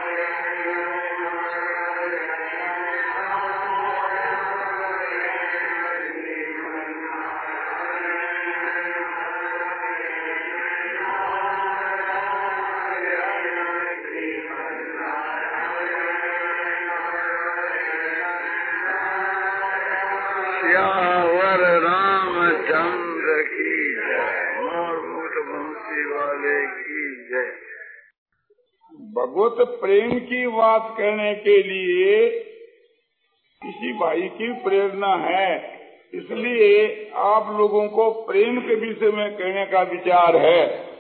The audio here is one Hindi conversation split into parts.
भगवत प्रेम की बात कहने के लिए किसी भाई की प्रेरणा है, इसलिए आप लोगों को प्रेम के विषय में कहने का विचार है।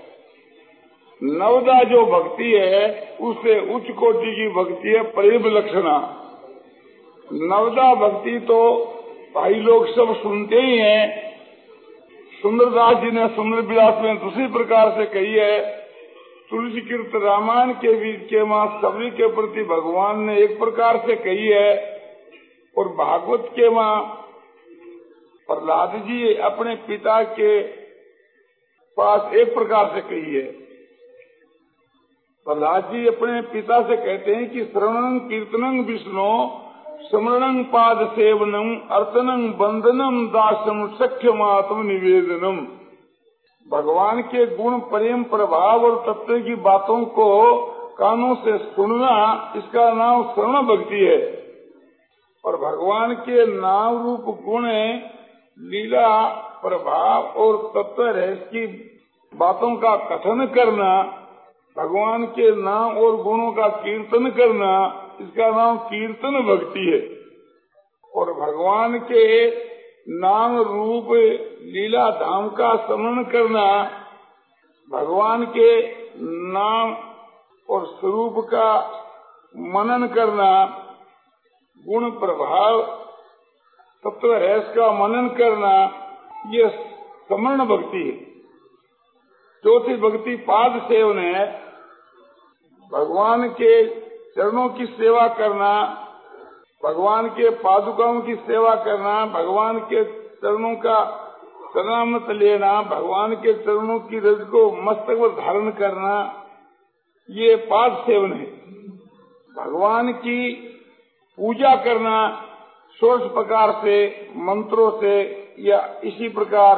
नवदा जो भक्ति है उससे उच्च कोटि की भक्ति है प्रेम लक्षणा। नवदा भक्ति तो भाई लोग सब सुनते ही हैं। सुंदरदास जी ने सुंदर विलास में दूसरी प्रकार से कही है। तुलसी कीर्त रामायण के बीच के मां सभी के प्रति भगवान ने एक प्रकार से कही है, और भागवत के मां प्रहलाद जी अपने पिता के पास एक प्रकार से कही है। प्रहलाद जी अपने पिता से कहते हैं कि श्रवणं कीर्तनं विष्णु स्मरणं पाद सेवनम अर्चनं बंदनम दासम सख्यमात्म निवेदनम। भगवान के गुण प्रेम प्रभाव और तत्व की बातों को कानों से सुनना, इसका नाम श्रवण भक्ति है। और भगवान के नाम रूप गुण लीला प्रभाव और तत्व रहस्य की बातों का कथन करना, भगवान के नाम और गुणों का कीर्तन करना, इसका नाम कीर्तन भक्ति है। और भगवान के नाम रूप लीला धाम का स्मरण करना, भगवान के नाम और स्वरूप का मनन करना, गुण प्रभाव तत्व रहस्य का मनन करना, ये स्मरण भक्ति है। चौथी भक्ति पाद सेवन है। भगवान के चरणों की सेवा करना, भगवान के पादुकाओं की सेवा करना, भगवान के चरणों का शरणामत लेना, भगवान के चरणों की रज को मस्तक पर धारण करना, ये पाद सेवन है। भगवान की पूजा करना षोडश प्रकार से मंत्रों से या इसी प्रकार,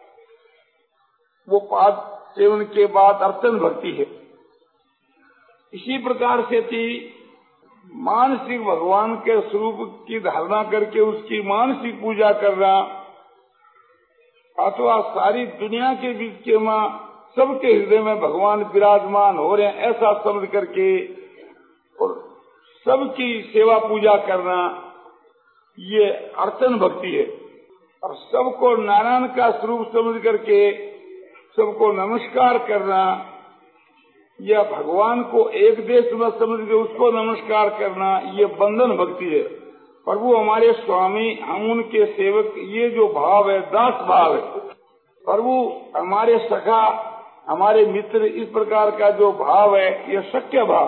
वो पाद सेवन के बाद अर्चन भक्ति है। इसी प्रकार से थी मानसिक भगवान के स्वरूप की धारणा करके उसकी मानसिक पूजा करना, अथवा सारी दुनिया के बीच के मां सबके हृदय में भगवान विराजमान हो रहे हैं ऐसा समझ करके और सबकी सेवा पूजा करना, ये अर्चन भक्ति है। और सबको नारायण का स्वरूप समझ करके सबको नमस्कार करना, या भगवान को एक देश में समझ के उसको नमस्कार करना, ये बंधन भक्ति है। प्रभु हमारे स्वामी, हम उनके सेवक, ये जो भाव है दास भाव है। प्रभु हमारे सखा, हमारे मित्र, इस प्रकार का जो भाव है ये सख्य भाव।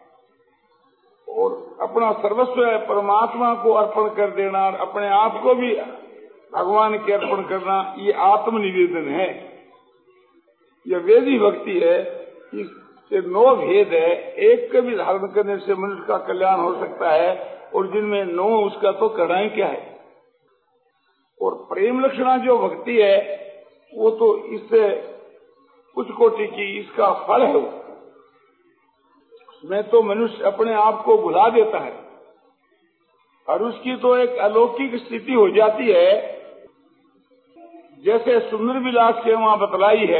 और अपना सर्वस्व परमात्मा को अर्पण कर देना और अपने आप को भी भगवान के अर्पण करना, ये आत्मनिवेदन है। यह वेदी भक्ति है। इससे 9 भेद है। एक का भी धारण करने से मनुष्य का कल्याण हो सकता है, और जिनमें 9 उसका तो करना क्या है। और प्रेम लक्षणा जो भक्ति है वो तो इससे कुछ कोटि की इसका फल है। उसमें तो मनुष्य अपने आप को भुला देता है और उसकी तो एक अलौकिक स्थिति हो जाती है। जैसे सुंदर विलास के वहां बतलाई है,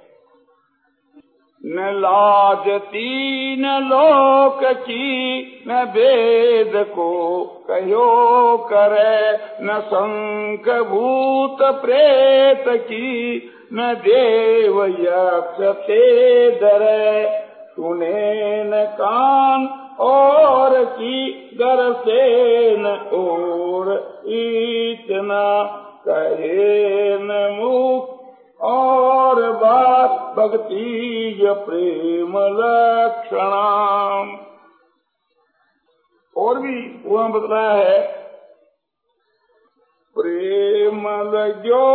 न लाजती न लोक की न वेद को कहो करे, न शंख भूत प्रेत की न देव यक्ष ते डरे, सुने न कान और की गर से न और इतना कहे न मुख और बात भक्ति प्रेम लक्षणा। और भी वहां बतलाया है, प्रेम लगो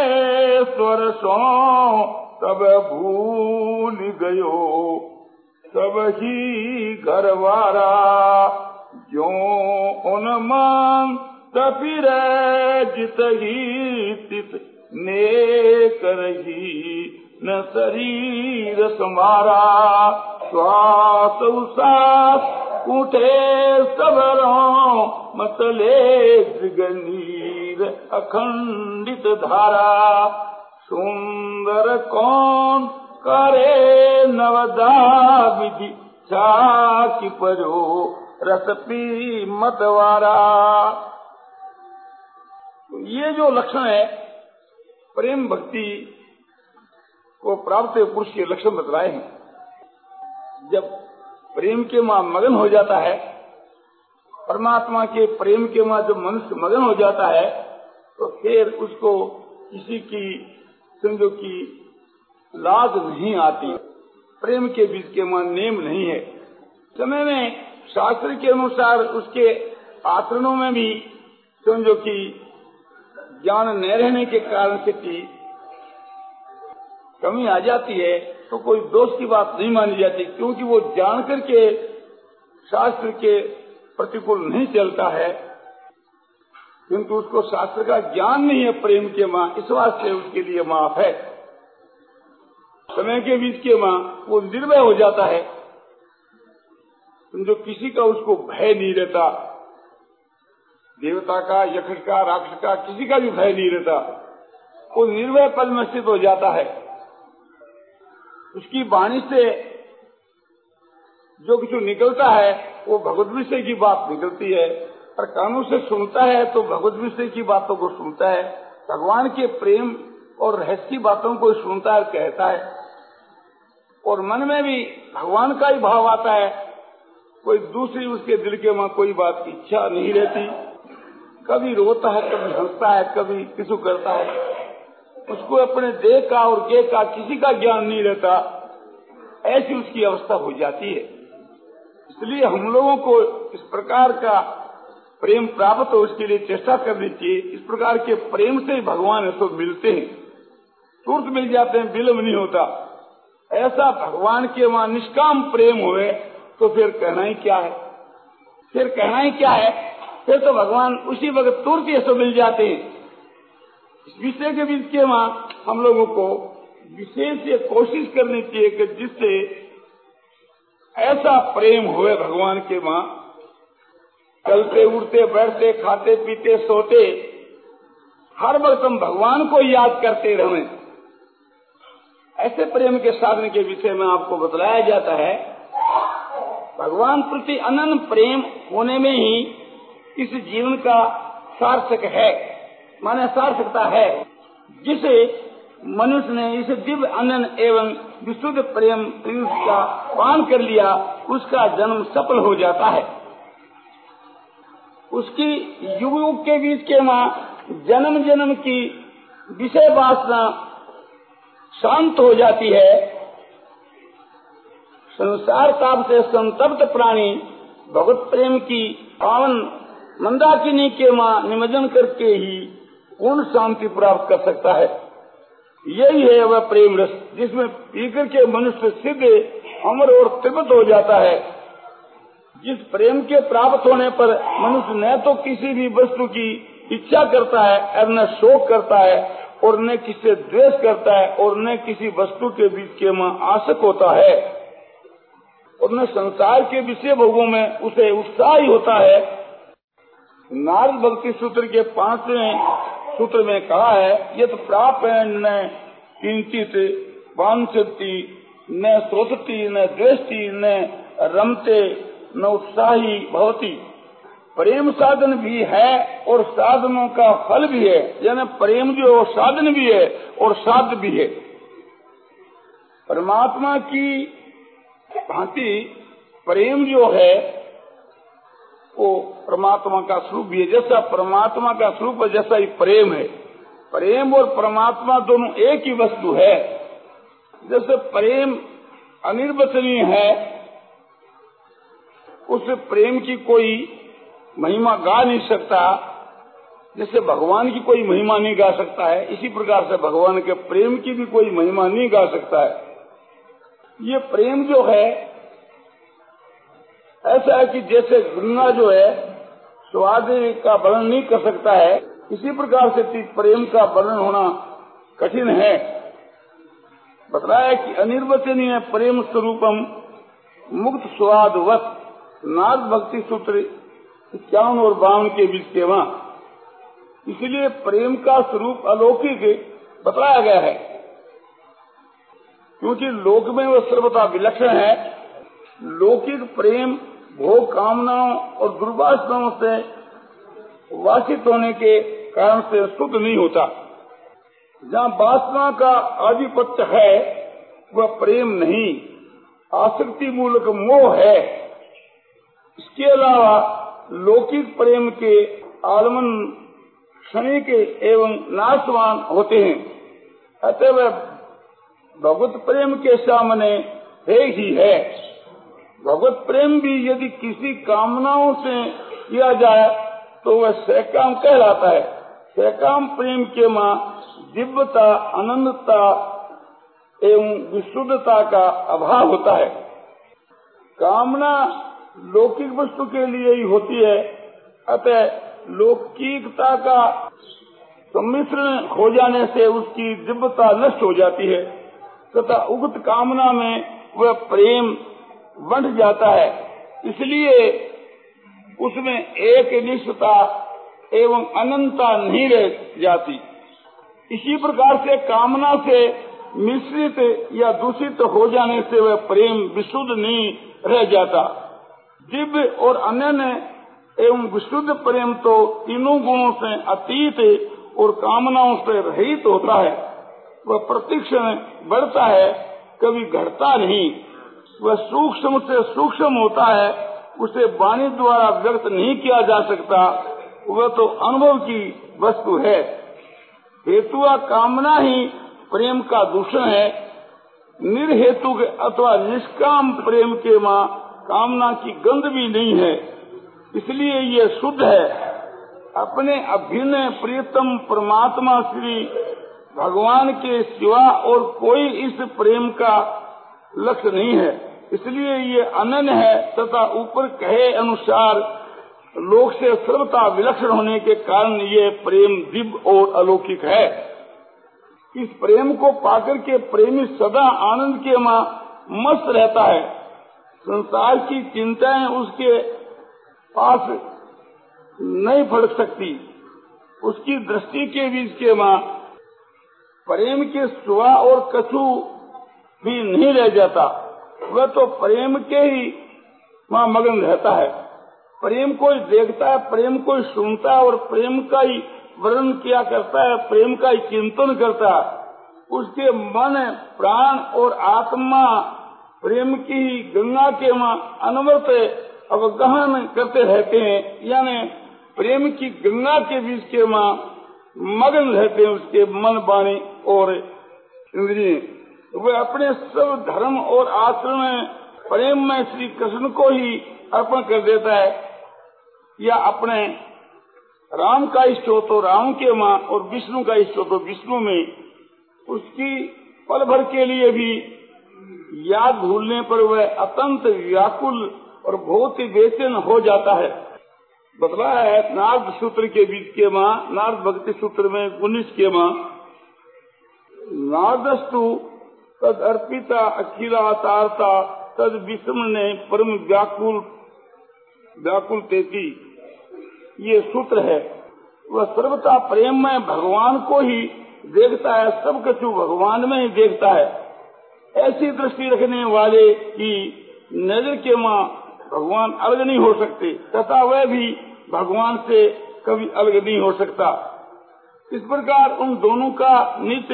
परमेश्वर सो तब भूल गयो, सब ही घरवारा, जो उन्मान तपिर जित ही तित ने करही न शरीर समारा। श्वास उसास उठे सबरों मतले गनीर अखंडित धारा। सुंदर कौन करे नवदा विधि, छाकी परो रस पी मतवारा। ये जो लक्षण है प्रेम भक्ति को प्राप्त पुरुष के लक्षण बतलाए हैं। जब प्रेम के मां मगन हो जाता है, परमात्मा के प्रेम के मां जब मनुष्य मगन हो जाता है, तो फिर उसको किसी की समझो की लाज नहीं आती। प्रेम के बीच के मां नेम नहीं है। समय में शास्त्र के अनुसार उसके आचरणों में भी समझो की ज्ञान न रहने के कारण से की कमी आ जाती है, तो कोई दोष की बात नहीं मानी जाती, क्योंकि वो जान करके शास्त्र के प्रतिकूल नहीं चलता है, किंतु उसको शास्त्र का ज्ञान नहीं है प्रेम के मां, इस वास्ते उसके लिए माफ है। समय के बीच के मां वो निर्भय हो जाता है, जो किसी का उसको भय नहीं रहता, देवता का, यक्ष का, राक्षस का, किसी का भी भय नहीं रहता। वो निर्भय पद में स्थित हो जाता है। उसकी वाणी से जो कुछ निकलता है वो भगवत विषय की बात निकलती है, और कानों से सुनता है तो भगवत विषय की बातों को सुनता है। भगवान के प्रेम और रहस्य की बातों को सुनता है, कहता है, और मन में भी भगवान का ही भाव आता है। कोई दूसरी उसके दिल के मां कोई बात की इच्छा नहीं रहती। कभी रोता है, कभी हंसता है, कभी किसी करता है। उसको अपने देह का और गे का किसी का ज्ञान नहीं रहता। ऐसी उसकी अवस्था हो जाती है। इसलिए हम लोगों को इस प्रकार का प्रेम प्राप्त हो, उसके लिए चेष्टा करनी चाहिए। इस प्रकार के प्रेम से भगवान ऐसे मिलते हैं, तुरंत मिल जाते हैं, विलंब नहीं होता। ऐसा भगवान के वहां निष्काम प्रेम हुए तो फिर कहना ही क्या है, फिर कहना ही क्या है। फिर तो भगवान उसी वक्त तुरंत ऐसे मिल जाते हैं। इस विषय के बीच के वहां हम लोगों को विशेष ये कोशिश करनी चाहिए कि जिससे ऐसा प्रेम हुए भगवान के वहां, चलते उड़ते बैठते खाते पीते सोते हर वक्त हम भगवान को याद करते रहें। ऐसे प्रेम के साधन के विषय में आपको बतलाया जाता है। भगवान प्रति अनन्य प्रेम होने में ही इस जीवन का सार्थक है, माने सार्थकता है। जिसे मनुष्य ने इस दिव्य अनन्य एवं विशुद्ध प्रेम का पान कर लिया, उसका जन्म सफल हो जाता है। उसकी युग युग के बीच के मां जन्म जन्म की विषय वासना शांत हो जाती है। संसार ताप से संतप्त प्राणी भगवत प्रेम की पावन मंदाकिनी के मां निमज्जन करके ही पूर्ण शांति प्राप्त कर सकता है। यही है वह प्रेम रस, जिसमें पीकर के मनुष्य सिद्ध अमर और तृप्त हो जाता है। जिस प्रेम के प्राप्त होने पर मनुष्य न तो किसी भी वस्तु की इच्छा करता है, और न शोक करता है, और न किसी द्वेष करता है, और न किसी वस्तु के बीच के मां आसक्त होता है, और न संसार के विषय भोगों में उसे उत्साह ही होता है। नारद भक्ति सूत्र के 5वें सूत्र में कहा है, यत् प्राप्त न किंचित वांछति न शोचति न द्वेष्टि न रमते न उत्साही भवति। प्रेम साधन भी है और साधनों का फल भी है, यानी प्रेम जो साधन भी है और साध्य भी है। परमात्मा की भांति प्रेम जो है वो परमात्मा का स्वरूप भी है। जैसा परमात्मा का स्वरूप है, जैसा ही प्रेम है। प्रेम और परमात्मा दोनों एक ही वस्तु है। जैसे प्रेम अनिर्वचनीय है, उस प्रेम की कोई महिमा गा नहीं सकता, जैसे भगवान की कोई महिमा नहीं गा सकता है, इसी प्रकार से भगवान के प्रेम की भी कोई महिमा नहीं गा सकता है। ये प्रेम जो है ऐसा है कि जैसे गंगा जो है स्वाद का वर्णन नहीं कर सकता है, इसी प्रकार से प्रेम का वर्णन होना कठिन है। बताया कि अनिर्वचनीय प्रेम स्वरूपम मुक्त स्वादवत नाद भक्ति सूत्र 51 और 52 के बीच के वहाँ। इसलिए प्रेम का स्वरूप अलौकिक बताया गया है, क्योंकि लोक में वह सर्वथा विलक्षण है। लौकिक प्रेम भोग कामनाओं और दुर्वासनाओं से वासित होने के कारण से शुद्ध नहीं होता। जहाँ वासना का आधिपत्य है वह प्रेम नहीं, आसक्ति मूलक मोह है। इसके अलावा लौकिक प्रेम के आलमन क्षणिक एवं नाशवान होते हैं, अतः वह भगवत प्रेम के सामने है ही है। भगवत प्रेम भी यदि किसी कामनाओं से किया जाए तो वह सकाम कहलाता है। सकाम प्रेम के मां दिव्यता, अनंतता एवं विशुद्धता का अभाव होता है। कामना लौकिक वस्तु के लिए ही होती है, अतः लौकिकता का सम्मिश्रण हो जाने से उसकी दिव्यता नष्ट हो जाती है तथा उक्त कामना में वह प्रेम बढ़ जाता है। इसलिए उसमें एक निष्ठता एवं अनंतता नहीं रह जाती। इसी प्रकार से कामना से मिश्रित या दूषित हो जाने से वह प्रेम विशुद्ध नहीं रह जाता। दिव्य और अनन्य एवं विशुद्ध प्रेम तो तीनों गुणों से अतीत और कामनाओं से रहित होता है। वह प्रतिक्षण बढ़ता है, कभी घटता नहीं। वह सूक्ष्म से सूक्ष्म होता है, उसे वाणी द्वारा व्यक्त नहीं किया जा सकता। वह तो अनुभव की वस्तु है। हेतुआ कामना ही प्रेम का दूषण है। निर्हेतु अथवा निष्काम प्रेम के मां कामना की गंध भी नहीं है, इसलिए ये शुद्ध है। अपने अभिन्न प्रियतम परमात्मा श्री भगवान के सिवा और कोई इस प्रेम का लक्ष्य नहीं है, इसलिए ये अनन्य है तथा ऊपर कहे अनुसार लोक से सर्वथा विलक्षण होने के कारण ये प्रेम दिव्य और अलौकिक है। इस प्रेम को पाकर के प्रेमी सदा आनंद के मां मस्त रहता है। संसार की चिंताएं उसके पास नहीं फड़क सकती। उसकी दृष्टि के बीच के मां प्रेम के सुवा और कछु भी नहीं रह जाता। वह तो प्रेम के ही मां मगन रहता है। प्रेम को ही देखता है, प्रेम को ही सुनता है और प्रेम का ही वर्णन किया करता है, प्रेम का ही चिंतन करता है। उसके मन, प्राण और आत्मा प्रेम की ही गंगा के मां अनवरत अवगाहन करते रहते हैं, यानी प्रेम की गंगा के बीच के मां मगन रहते हैं। उसके मन, वाणी और इंद्रिय वह अपने सब धर्म और आचरण प्रेम में श्री कृष्ण को ही अर्पण कर देता है, या अपने राम का इष्ट हो तो राम के मां और विष्णु का इष्ट हो तो विष्णु में। उसकी पल भर के लिए भी याद भूलने पर वह अत्यंत व्याकुल और बहुत ही बेचैन हो जाता है। बतलाया है नारद सूत्र के बीच के मां, नारद भक्ति सूत्र में 19 के मां, नारदस्तु तद अर्पिता अखिला तारता तद विषम ने परम व्याकुल तेती। ये सूत्र है। वह सर्वथा प्रेम में भगवान को ही देखता है, सब कछु भगवान में ही देखता है। ऐसी दृष्टि रखने वाले की नजर के मां भगवान अलग नहीं हो सकते तथा वह भी भगवान से कभी अलग नहीं हो सकता। इस प्रकार उन दोनों का नित्य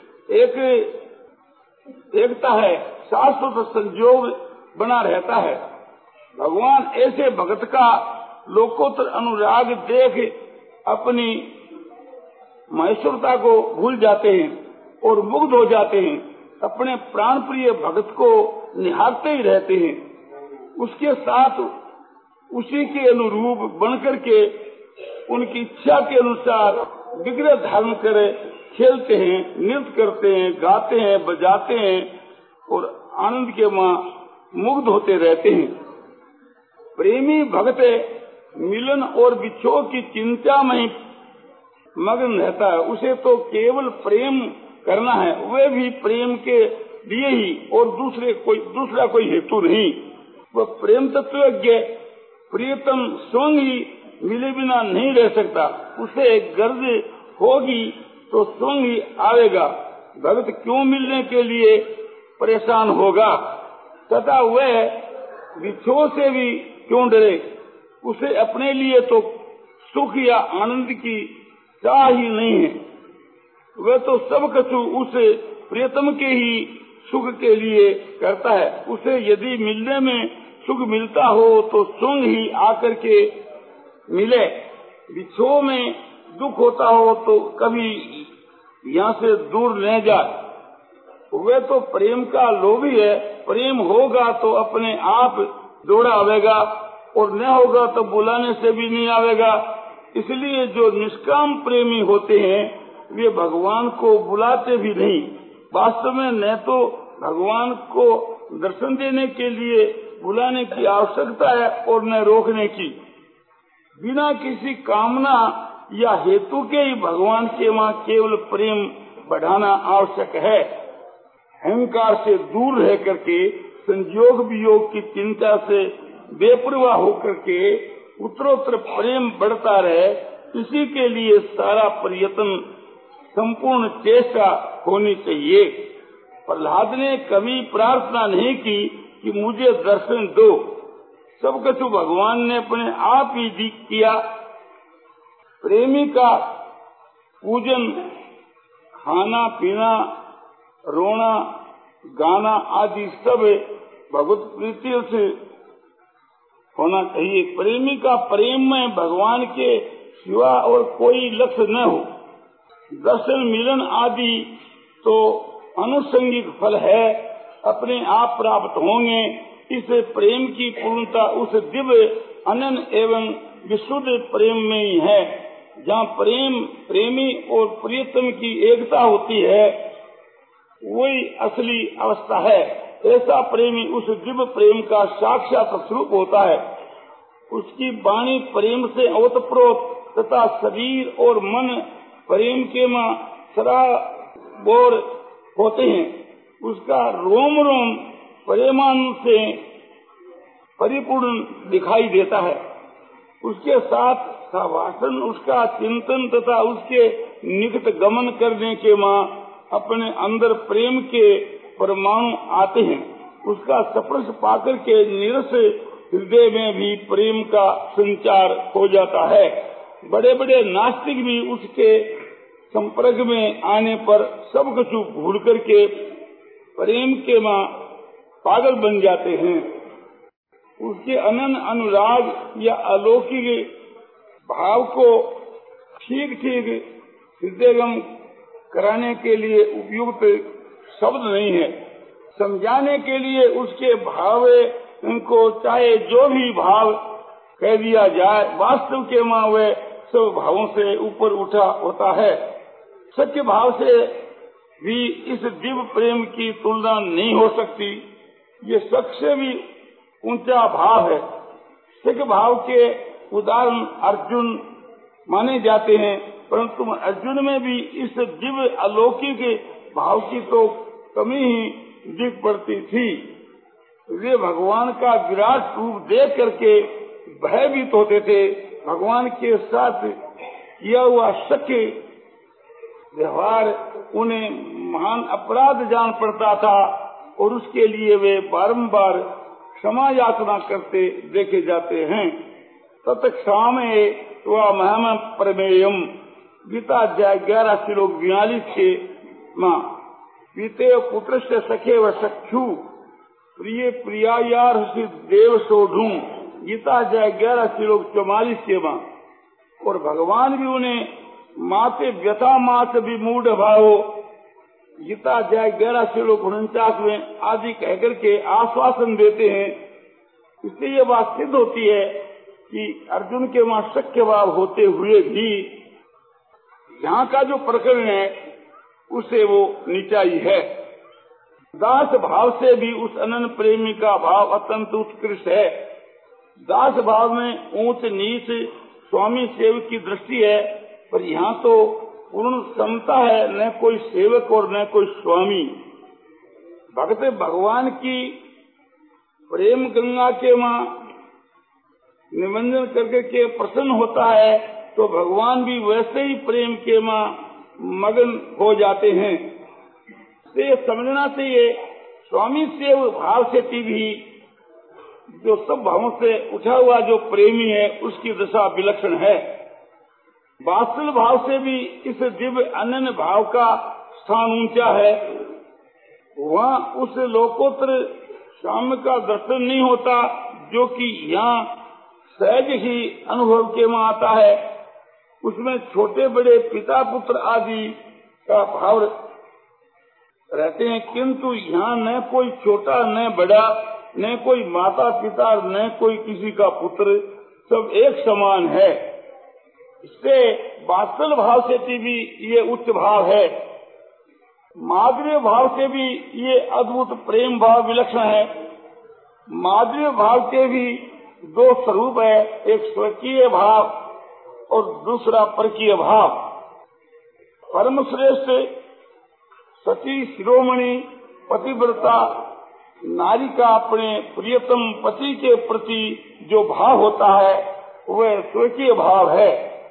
एकता है, शाश्वत संयोग बना रहता है। भगवान ऐसे भक्त का लोकोत्तर अनुराग देख अपनी महेश्वरता को भूल जाते हैं और मुग्ध हो जाते हैं। अपने प्राण प्रिय भक्त को निहारते ही रहते हैं। उसके साथ उसी के अनुरूप बनकर के उनकी इच्छा के अनुसार विग्रह धारण करे खेलते हैं, नृत्य करते हैं, गाते हैं, बजाते हैं और आनंद के मां मुग्ध होते रहते हैं। प्रेमी भक्त मिलन और विछोह की चिंता में मग्न रहता है। उसे तो केवल प्रेम करना है, वह भी प्रेम के लिए ही और दूसरा कोई हेतु नहीं। वह प्रेम तत्वज्ञ प्रियतम स्वयं ही मिले बिना नहीं रह सकता। उसे गर्ज होगी तो स्वयं ही आवेगा। भक्त क्यों मिलने के लिए परेशान होगा तथा वह विछोह से भी क्यों डरे। उसे अपने लिए तो सुख या आनंद की चाह ही नहीं है। वह तो सब कछु उस प्रियतम के ही सुख के लिए करता है। उसे यदि मिलने में सुख मिलता हो तो स्वयं ही आकर के मिले। विछोह में दुख होता हो तो कभी यहाँ से दूर न जाए। वह तो प्रेम का लोभी है। प्रेम होगा तो अपने आप दौड़ा आवेगा और न होगा तो बुलाने से भी नहीं आवेगा। इसलिए जो निष्काम प्रेमी होते हैं वे भगवान को बुलाते भी नहीं। वास्तव में न तो भगवान को दर्शन देने के लिए बुलाने की आवश्यकता है और न रोकने की। बिना किसी कामना या हेतु के ही भगवान के वहाँ केवल प्रेम बढ़ाना आवश्यक है। अहंकार से दूर रह करके संयोग वियोग की चिंता से बेपरवाह होकर के उत्तरोत्तर प्रेम बढ़ता रहे, इसी के लिए सारा प्रयत्न संपूर्ण चेष्टा होनी चाहिए। प्रहलाद ने कभी प्रार्थना नहीं की कि मुझे दर्शन दो। सब कुछ भगवान ने अपने आप ही किया। प्रेमी का पूजन, खाना पीना, रोना गाना आदि सब भगवत प्रीति से होना चाहिए। प्रेमी का प्रेम में भगवान के सिवा और कोई लक्ष्य न हो। दर्शन मिलन आदि तो अनुषंगिक फल है, अपने आप प्राप्त होंगे। इस प्रेम की पूर्णता उस दिव्य अनंत एवं विशुद्ध प्रेम में ही है। जहाँ प्रेमी और प्रियतम की एकता होती है वही असली अवस्था है। ऐसा प्रेमी उस दिव्य प्रेम का साक्षात स्वरूप होता है। उसकी वाणी प्रेम से ओतप्रोत तथा शरीर और मन प्रेम के में सराबोर होते हैं। उसका रोम रोम प्रेमानु से परिपूर्ण दिखाई देता है। उसके साथ भाषण, उसका चिंतन तथा उसके निकट गमन करने के मां अपने अंदर प्रेम के परमाणु आते हैं। उसका स्पर्श पाकर के निरस हृदय में भी प्रेम का संचार हो जाता है। बड़े बड़े नास्तिक भी उसके संपर्क में आने पर सब कुछ भूल करके प्रेम के मां पागल बन जाते हैं। उसके अनन्य अनुराग या अलौकिक भाव को ठीक ठीक हृदयगम कराने के लिए उपयुक्त शब्द नहीं है। समझाने के लिए उसके भाव उनको चाहे जो भी भाव कह दिया जाए, वास्तव के मां वे सब भावों से ऊपर उठा होता है। सच्चे भाव से भी इस दिव्य प्रेम की तुलना नहीं हो सकती। ये सबसे भी ऊंचा भाव है। सिख भाव के उदाहरण अर्जुन माने जाते हैं, परंतु अर्जुन में भी इस दिव्य अलौकिक भाव की तो कमी ही दिख पड़ती थी। वे भगवान का विराट रूप देख करके भयभीत होते थे। भगवान के साथ किया हुआ सख्य व्यवहार उन्हें महान अपराध जान पड़ता था और उसके लिए वे बारंबार क्षमा याचना करते देखे जाते हैं। तत्क्षामे व महम प्रमेयम गीता अध्याय 11 श्लोक 42 के मां पीते पुत्र से सखे व सख्यु प्रिय प्रियायार देव सोढ़ू गीता अध्याय 11 श्लोक 44 के मां। और भगवान भी उन्हें माते व्यथा मात भी मूढ़ भाव गीता अध्याय 11 श्लोक 49 में आदि कहकर के आश्वासन देते हैं। इससे ये बात सिद्ध होती है कि अर्जुन के वहाँ सख्य भाव होते हुए भी यहाँ का जो प्रकरण है उसे वो नीचाई है। दास भाव से भी उस अनंत प्रेमी का भाव अत्यंत उत्कृष्ट है। दास भाव में ऊंच नीच स्वामी सेवक की दृष्टि है, पर यहाँ तो पूर्ण समता है, न कोई सेवक और न कोई स्वामी। भक्त भगवान की प्रेम गंगा के माँ निमंजन करके के प्रसन्न होता है, तो भगवान भी वैसे ही प्रेम के माँ मगन हो जाते हैं। से समझना चाहिए स्वामी सेव भाव से भी जो सब भावों से उठा हुआ जो प्रेमी है उसकी दशा विलक्षण है। वात्सल भाव से भी इस दिव्य अनन्य भाव का स्थान ऊंचा है। वहाँ उस लोकोत्तर साम्य का दर्शन नहीं होता जो कि यहाँ सहज ही अनुभव के में आता है। उसमें छोटे बड़े पिता पुत्र आदि का भाव रहते हैं, किंतु यहाँ न कोई छोटा न बड़ा, न कोई माता पिता, न कोई किसी का पुत्र, सब एक समान है। इससे वात्सल भाव से भी ये उच्च भाव है। माधुर्य भाव से भी ये अद्भुत प्रेम भाव विलक्षण है। माधुर्य भाव के भी दो स्वरूप है, एक स्वकीय भाव और दूसरा परकीय भाव। परम श्रेष्ठ सती शिरोमणि पतिव्रता नारी का अपने प्रियतम पति के प्रति जो भाव होता है वह स्वकीय भाव है,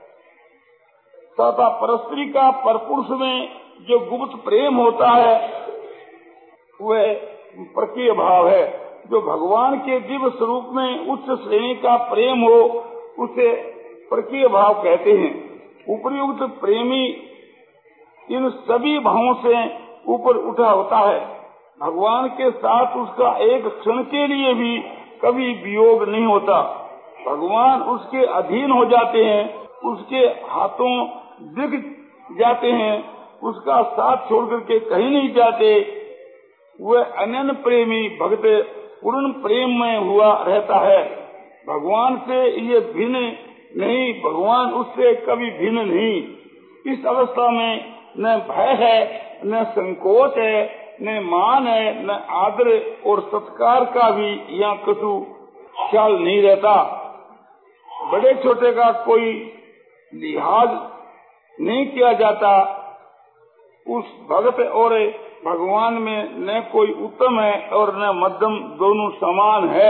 तथा परस्त्री का परपुरुष में जो गुप्त प्रेम होता है वह परकीय भाव है। जो भगवान के दिव्य स्वरूप में उच्च श्रेणी का प्रेम हो उसे परकीय भाव कहते हैं। उपयुक्त प्रेमी इन सभी भावों से ऊपर उठा होता है। भगवान के साथ उसका एक क्षण के लिए भी कभी वियोग नहीं होता। भगवान उसके अधीन हो जाते हैं, उसके हाथों दिख जाते हैं, उसका साथ छोड़ करके कहीं नहीं जाते। वह अनन्य प्रेमी भक्त पूर्ण प्रेम में हुआ रहता है। भगवान से ये भिन्न नहीं, भगवान उससे कभी भिन्न नहीं। इस अवस्था में न भय है, न संकोच है, न मान है, न आदर और सत्कार का भी यहाँ कछु ख्याल नहीं रहता। बड़े छोटे का कोई लिहाज नहीं किया जाता। उस भगत और भगवान में न कोई उत्तम है और न मध्यम, दोनों समान है।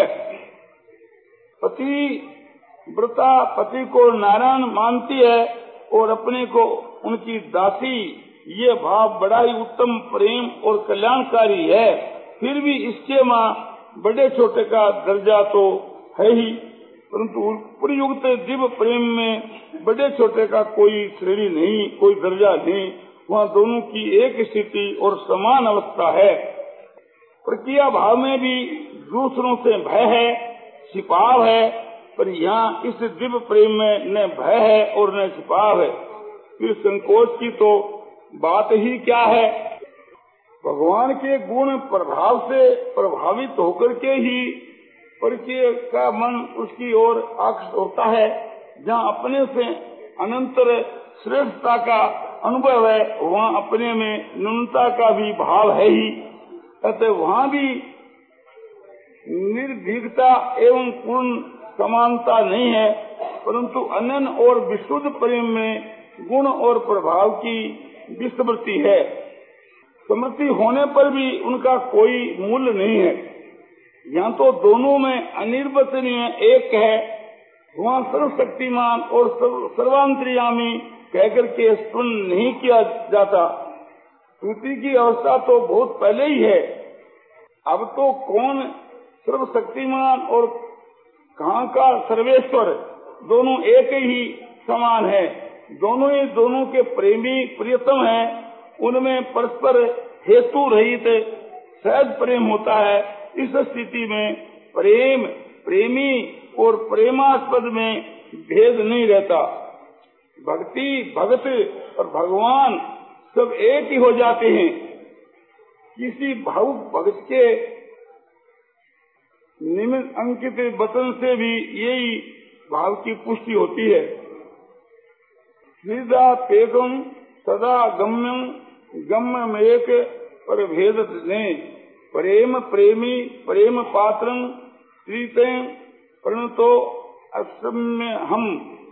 पति व्रता पति को नारायण मानती है और अपने को उनकी दासी, ये भाव बड़ा ही उत्तम प्रेम और कल्याणकारी है। फिर भी इसके माँ बड़े छोटे का दर्जा तो है ही, परंतु उपयुक्त दिव्य प्रेम में बड़े छोटे का कोई श्रेणी नहीं, कोई दर्जा नहीं। वहाँ दोनों की एक स्थिति और समान अवस्था है। प्रक्रिया भाव में भी दूसरों से भय है, छिपाव है, पर यहाँ इस दिव्य प्रेम में न भय है और न छिपाव है। फिर संकोच की तो बात ही क्या है। भगवान के गुण प्रभाव से प्रभावित होकर के ही परिचय का मन उसकी ओर आकर्षित होता है। जहाँ अपने से अनंतर श्रेष्ठता का अनुभव है, वहाँ अपने में न्यूनता का भी भाव है ही। अतः वहाँ भी निर्भीकता एवं पूर्ण समानता नहीं है, परंतु अनन्य और विशुद्ध प्रेम में गुण और प्रभाव की विस्मृति है। स्मृति होने पर भी उनका कोई मूल्य नहीं है। यहाँ तो दोनों में अनिर्वचनीय एक है। वहाँ सर्वशक्तिमान और सर्वांतर्यामी कहकर के स्मरण नहीं किया जाता। श्रुति की अवस्था तो बहुत पहले ही है। अब तो कौन सर्वशक्तिमान और कहाँ का सर्वेश्वर, दोनों एक ही समान है। दोनों ही दोनों के प्रेमी प्रियतम हैं। उनमें परस्पर हेतु रहित सहज प्रेम होता है। इस स्थिति में प्रेम, प्रेमी और प्रेमास्पद में भेद नहीं रहता। भक्ति, भगत और भगवान सब एक ही हो जाते हैं। किसी भावुक भगत के निमित्त अंकित वचन से भी यही भाव की पुष्टि होती है। सीधा पेगम सदा गम्यम गम्य एक पर भेद ने प्रेम प्रेमी प्रेम पात्रं प्रीतें परंतु असम में हम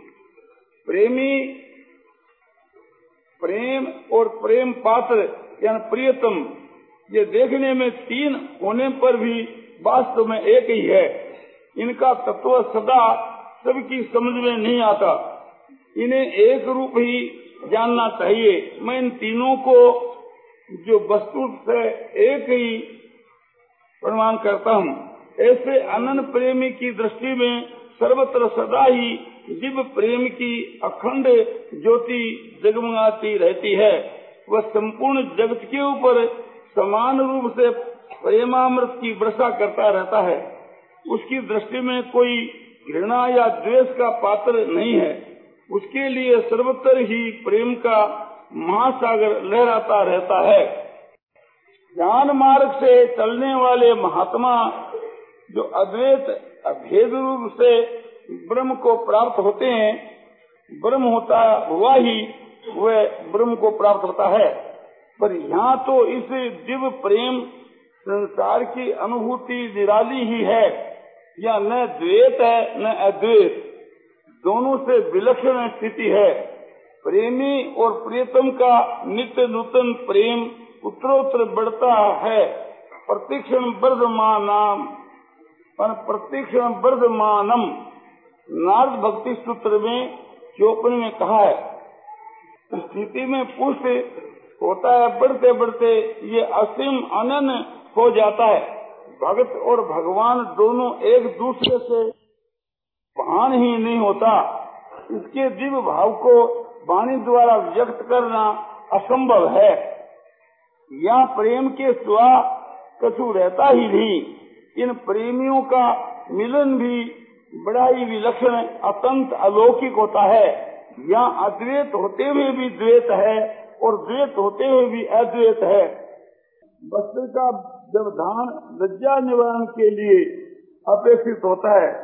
प्रेम और प्रेम पात्र यानी प्रियतम, ये देखने में तीन होने पर भी वास्तव में एक ही है। इनका तत्व सदा सबकी समझ में नहीं आता। इन्हें एक रूप ही जानना चाहिए। मैं इन तीनों को जो वस्तु से एक ही प्रमाण करता हूँ। ऐसे अनंत प्रेमी की दृष्टि में सर्वत्र सदा ही दिव्य प्रेम की अखंड ज्योति जगमगाती रहती है। वह संपूर्ण जगत के ऊपर समान रूप से प्रेमामृत की वर्षा करता रहता है। उसकी दृष्टि में कोई घृणा या द्वेष का पात्र नहीं है। उसके लिए सर्वत्र ही प्रेम का महासागर लहराता रहता है। ज्ञान मार्ग से चलने वाले महात्मा जो अद्वैत अभेद रूप से ब्रह्म को प्राप्त होते हैं, ब्रह्म होता हुआ ही वह ब्रह्म को प्राप्त होता है। पर यहाँ तो इस दिव्य प्रेम संसार की अनुभूति निराली ही है। यह न द्वैत है न अद्वैत, दोनों से विलक्षण स्थिति है। प्रेमी और प्रियतम का नित्य नूतन प्रेम उत्तरोत्तर बढ़ता है। प्रतिक्षण वर्धमानम नारद भक्ति सूत्र में 54 में कहा है। स्थिति में पुष्ट होता है, बढ़ते बढ़ते ये असीम अनन्य हो जाता है। भगत और भगवान दोनों एक दूसरे से भान ही नहीं होता। इसके दिव्य भाव को वाणी द्वारा व्यक्त करना असंभव है। यहाँ प्रेम के सिवा कछु रहता ही नहीं। इन प्रेमियों का मिलन भी बड़ा ही विलक्षण अत्यंत अलौकिक होता है। यहाँ अद्वैत होते हुए भी द्वैत है और द्वैत होते हुए भी अद्वैत है। वस्त्र का व्यवधान लज्जा निवारण के लिए अपेक्षित होता है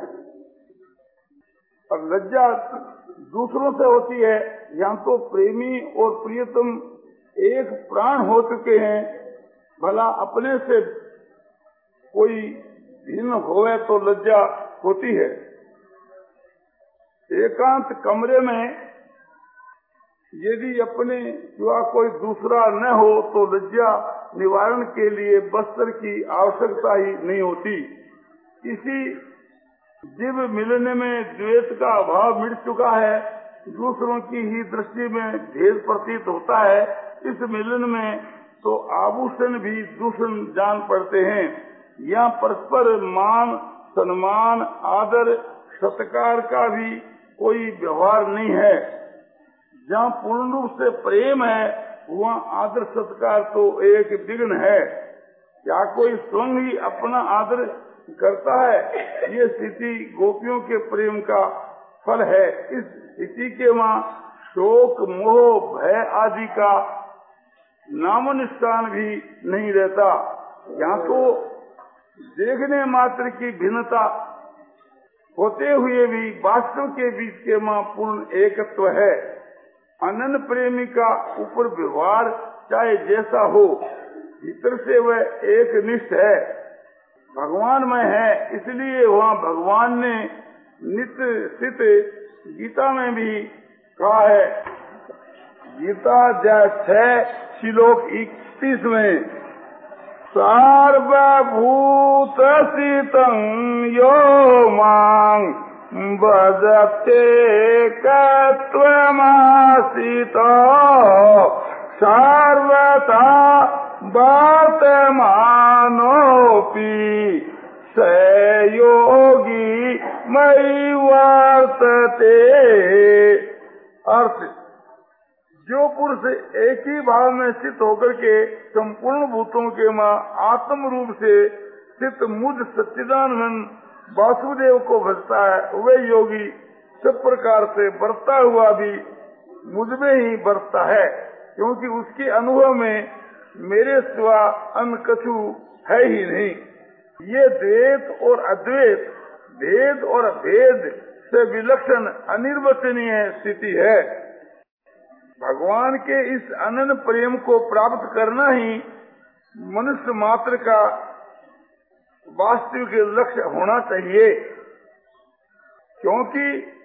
और लज्जा दूसरों से होती है। यहाँ तो प्रेमी और प्रियतम एक प्राण हो चुके हैं। भला अपने से कोई भिन्न होवे तो लज्जा होती है। एकांत कमरे में यदि अपने सिवा कोई दूसरा न हो तो लज्जा निवारण के लिए वस्त्र की आवश्यकता ही नहीं होती। इसी दिव्य मिलने में द्वैत का अभाव मिट चुका है। दूसरों की ही दृष्टि में भेद प्रतीत होता है। इस मिलन में तो आभूषण भी दूषण जान पड़ते हैं। यहाँ परस्पर मान सम्मान आदर सत्कार का भी कोई व्यवहार नहीं है। जहाँ पूर्ण रूप से प्रेम है वहाँ आदर सत्कार तो एक विघ्न है। क्या कोई स्वयं ही अपना आदर करता है? ये स्थिति गोपियों के प्रेम का फल है। इस स्थिति के वहाँ शोक मोह भय आदि का नामो निशान भी नहीं रहता। यहाँ तो देखने मात्र की भिन्नता होते हुए भी वास्तव के बीच के वहाँ पूर्ण एकत्व है। अनन्य प्रेमी का ऊपर व्यवहार चाहे जैसा हो, भीतर से वह एक निष्ठ है, भगवान में है। इसलिए वहाँ भगवान ने नित्य स्थित गीता में भी कहा है। गीता 6 श्लोक 31 में सार्वभूत स्थितं यो मां भजते कत्वमासितो सर्वथा वर्तमानोऽपि स योगी मयि वर्तते। अर्थ, जो पुरुष एक ही भाव में स्थित होकर के संपूर्ण भूतों के मां आत्म रूप से स्थित मुझ सच्चिदानंद वासुदेव को भजता है, वह योगी सब प्रकार से बरतता हुआ भी मुझ में ही बरतता है, क्योंकि उसके अनुभव में मेरे सिवा अन्य कछु है ही नहीं। ये द्वैत और अद्वैत, भेद और अभेद से विलक्षण अनिर्वचनीय स्थिति है। भगवान के इस अनन्य प्रेम को प्राप्त करना ही मनुष्य मात्र का वास्तविक लक्ष्य होना चाहिए। क्योंकि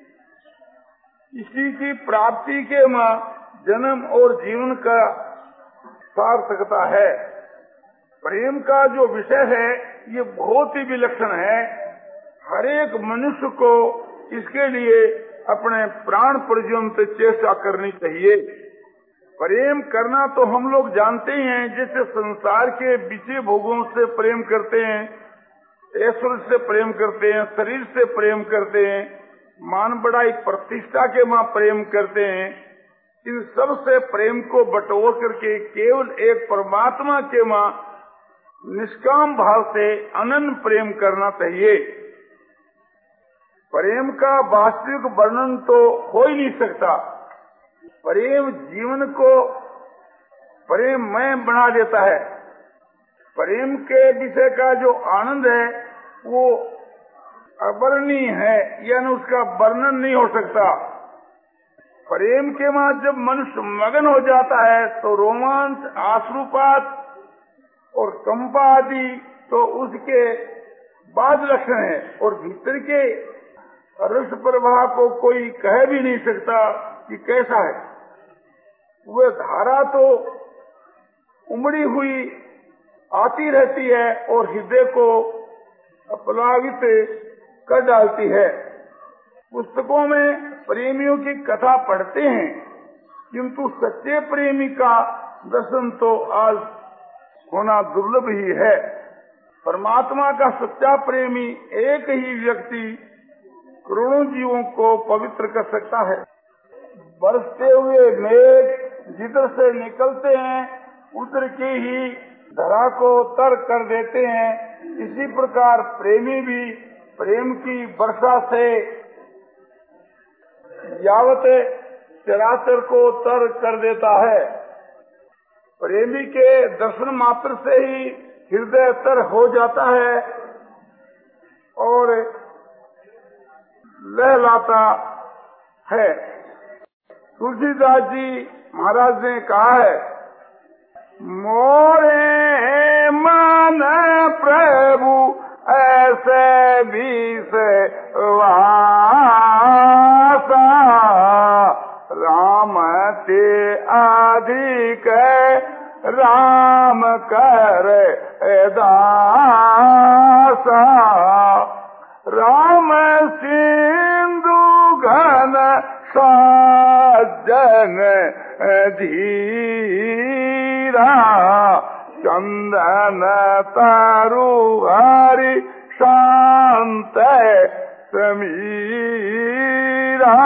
इसी की प्राप्ति के मां जन्म और जीवन का सार्थकता है। प्रेम का जो विषय है ये बहुत ही विलक्षण है। हर एक मनुष्य को इसके लिए अपने प्राण पर्यंत चेष्टा करनी चाहिए। प्रेम करना तो हम लोग जानते ही हैं, जैसे संसार के विषय भोगों से प्रेम करते हैं, ऐश्वर्य से प्रेम करते हैं, शरीर से प्रेम करते हैं, मान बढ़ाई प्रतिष्ठा के मां प्रेम करते हैं। इन सब से प्रेम को बटोर करके केवल एक परमात्मा के मां निष्काम भाव से अनन्य प्रेम करना चाहिए। प्रेम का वास्तविक वर्णन तो हो ही नहीं सकता। प्रेम जीवन को प्रेममय बना देता है। प्रेम के विषय का जो आनंद है वो अवर्णनीय है, यानी उसका वर्णन नहीं हो सकता। प्रेम के मां जब मनुष्य मगन हो जाता है तो रोमांच, आश्रुपात और कंपा आदि तो उसके बाद लक्षण है, और भीतर के रस प्रवाह को कोई कह भी नहीं सकता कि कैसा है। वह धारा तो उमड़ी हुई आती रहती है और हृदय को प्लावित कर डालती है। पुस्तकों में प्रेमियों की कथा पढ़ते हैं, किंतु सच्चे प्रेमी का दर्शन तो आज होना दुर्लभ ही है। परमात्मा का सच्चा प्रेमी एक ही व्यक्ति करोड़ों जीवों को पवित्र कर सकता है। बरसते हुए मेघ जिधर से निकलते हैं उधर की ही धरा को तर कर देते हैं। इसी प्रकार प्रेमी भी प्रेम की वर्षा से यावत चराचर को तर कर देता है। प्रेमी के दर्शन मात्र से ही हृदय तर हो जाता है और लहलाता है। तुलसीदास जी महाराज ने कहा है, मोरे मन प्रभु ऐसे विश्वासा, राम ते अधिक राम कर दासा, राम सिंधु घन सज्जन धीरा, चंदन तारु हरि शांत समीरा।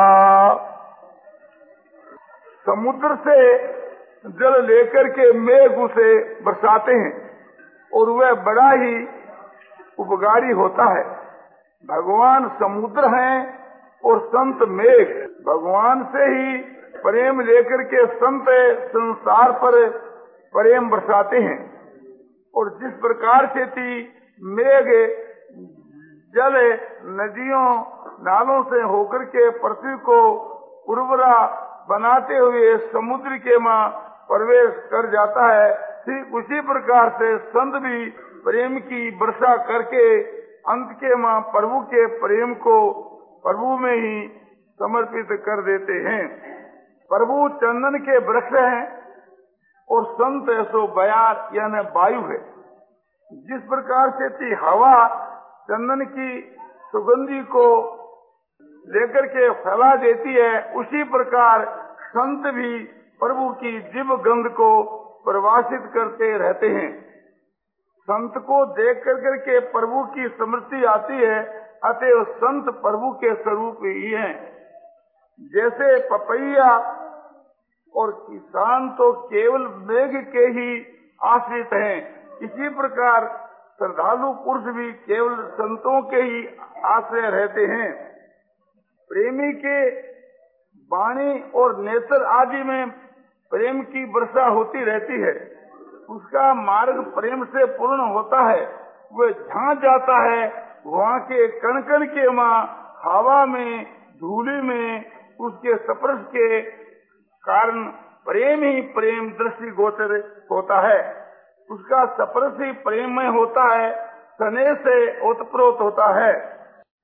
समुद्र से जल लेकर के मेघ उसे बरसाते हैं और वह बड़ा ही उपकारी होता है। भगवान समुद्र हैं और संत मेघ। भगवान से ही प्रेम लेकर के संत संसार पर प्रेम बरसाते हैं। और जिस प्रकार से थी मेघ जल नदियों नालों से होकर के पृथ्वी को उर्वरा बनाते हुए समुद्र के मां प्रवेश कर जाता है, ठीक उसी प्रकार से संत भी प्रेम की वर्षा करके अंत के मां प्रभु के प्रेम को प्रभु में ही समर्पित कर देते हैं। प्रभु चंदन के वृक्ष हैं और संत ऐसो बयार यानी वायु है। जिस प्रकार से थी हवा चंदन की सुगंधी को लेकर के फैला देती है, उसी प्रकार संत भी प्रभु की दिव्य गंध को प्रवासित करते रहते हैं। संत को देख कर के प्रभु की स्मृति आती है, अतः संत प्रभु के स्वरूप ही हैं। जैसे पपैया और किसान तो केवल मेघ के ही आश्रित हैं, इसी प्रकार श्रद्धालु पुरुष भी केवल संतों के ही आश्रय रहते हैं। प्रेमी के वाणी और नेत्र आदि में प्रेम की वर्षा होती रहती है। उसका मार्ग प्रेम से पूर्ण होता है। वह जहाँ जाता है वहाँ के कण कण के मां हवा में धूलि में उसके स्पर्श के कारण प्रेम ही प्रेम दृष्टि गोचर होता है। उसका स्पर्श ही प्रेम में होता है, स्नेह से ओतप्रोत होता है।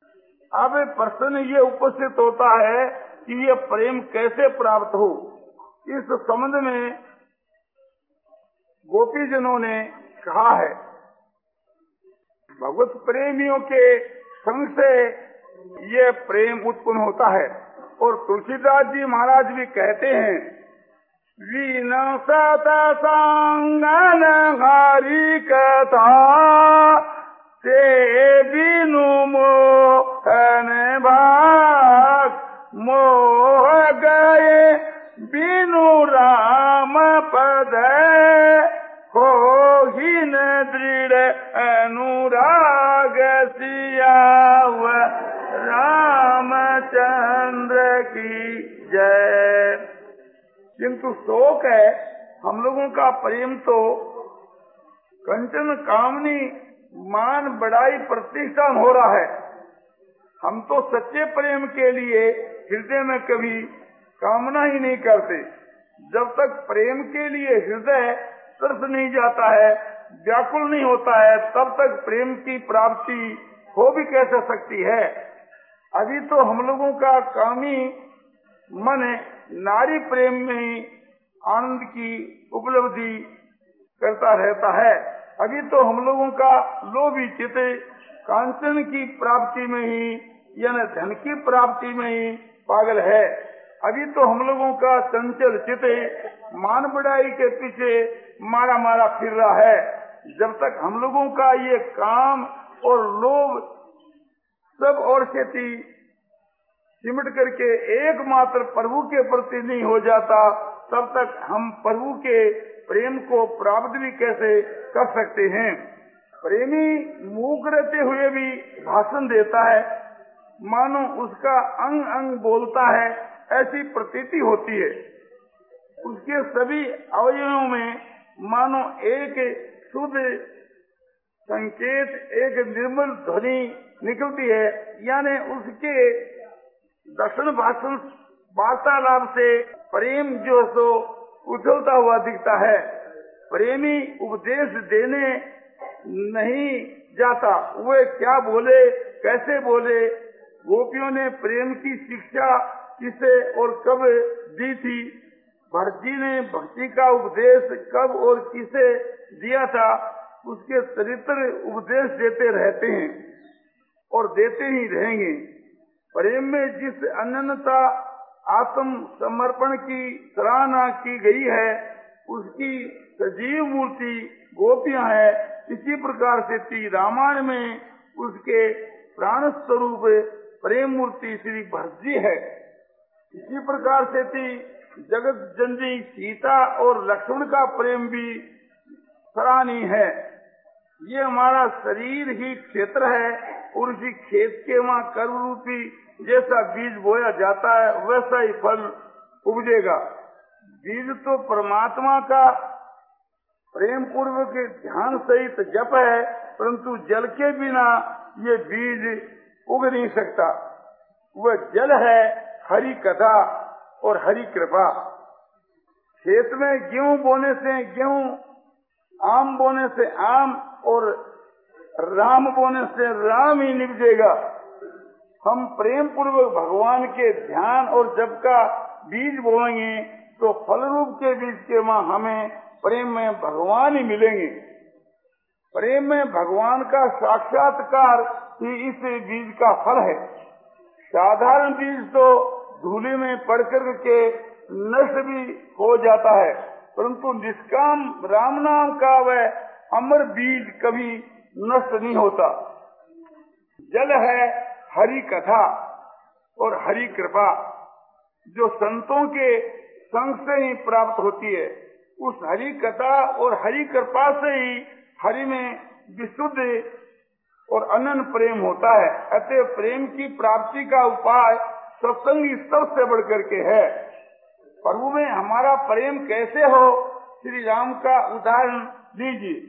अब प्रश्न ये उपस्थित होता है कि ये प्रेम कैसे प्राप्त हो। इस संबंध में गोपीजनों ने कहा है, भगवत प्रेमियों के संग से ये प्रेम उत्पन्न होता है। और तुलसीदास जी महाराज भी कहते हैं, वीना सतसंगन हरि कथा से बिनु मोहन भाग मोह गए बिनु राम पद हो ही न दृढ़ अनुराग सियाव रामचंद्र की जय। किंतु शोक है, हम लोगों का प्रेम तो कंचन कामनी मान बढ़ाई प्रतिष्ठा हो रहा है। हम तो सच्चे प्रेम के लिए हृदय में कभी कामना ही नहीं करते। जब तक प्रेम के लिए हृदय तरस नहीं जाता है, व्याकुल नहीं होता है, तब तक प्रेम की प्राप्ति हो भी कैसे सकती है। अभी तो हम लोगों का कामी मन नारी प्रेम में ही आनंद की उपलब्धि करता रहता है। अभी तो हम लोगों का लोभी चित्त कांचन की प्राप्ति में ही यानी धन की प्राप्ति में ही पागल है। अभी तो हम लोगों का चंचल चित्त मान बढ़ाई के पीछे मारा मारा फिर रहा है। जब तक हम लोगों का ये काम और लोभ सब और से सिमट करके एकमात्र प्रभु के प्रति नहीं हो जाता, तब तक हम प्रभु के प्रेम को प्राप्त भी कैसे कर सकते हैं। प्रेमी मूक रहते हुए भी भाषण देता है, मानो उसका अंग अंग बोलता है, ऐसी प्रतीति होती है। उसके सभी अवयवों में मानो एक शुद्ध संकेत, एक निर्मल ध्वनि निकलती है। यानी उसके दर्शन भाषण वार्तालाप से प्रेम जो सो उछलता हुआ दिखता है। प्रेमी उपदेश देने नहीं जाता, वे क्या बोले कैसे बोले, गोपियों ने प्रेम की शिक्षा किसे और कब दी थी, भरत जी ने भक्ति का उपदेश कब और किसे दिया था, उसके चरित्र उपदेश देते रहते हैं और देते ही रहेंगे। प्रेम में जिस अनन्यता आत्म समर्पण की सराहना की गई है, उसकी सजीव मूर्ति गोपियां है। इसी प्रकार से श्री रामायण में उसके प्राण स्वरूप प्रेम मूर्ति श्री भरत जी है। इसी प्रकार से थी जगत जननी सीता और लक्ष्मण का प्रेम भी सराहनीय है। ये हमारा शरीर ही क्षेत्र है और इसी खेत के वहाँ कर्म रूपी जैसा बीज बोया जाता है वैसा ही फल उपजेगा। बीज तो परमात्मा का प्रेम पूर्वक ध्यान सहित जप है, परंतु जल के बिना ये बीज उग नहीं सकता। वह जल है हरि कथा और हरि कृपा। खेत में गेहूं बोने से गेहूं, आम बोने से आम और राम बोने से राम ही निपजेगा। हम प्रेम पूर्वक भगवान के ध्यान और जप का बीज बोएंगे तो फल रूप के बीज के वहाँ हमें प्रेम में भगवान ही मिलेंगे। प्रेम में भगवान का साक्षात्कार ही इस बीज का फल है। साधारण बीज तो धूली में पड़ कर के नष्ट भी हो जाता है, परंतु निष्काम राम नाम का वह अमर बीज कभी नष्ट नहीं होता। जल है हरि कथा और हरि कृपा, जो संतों के संग से ही प्राप्त होती है। उस हरि कथा और हरि कृपा से ही हरि में विशुद्ध और अनन्य प्रेम होता है। अतः प्रेम की प्राप्ति का उपाय सत्संग सबसे बढ़कर के है। प्रभु में हमारा प्रेम कैसे हो, श्री राम का उदाहरण लीजिए।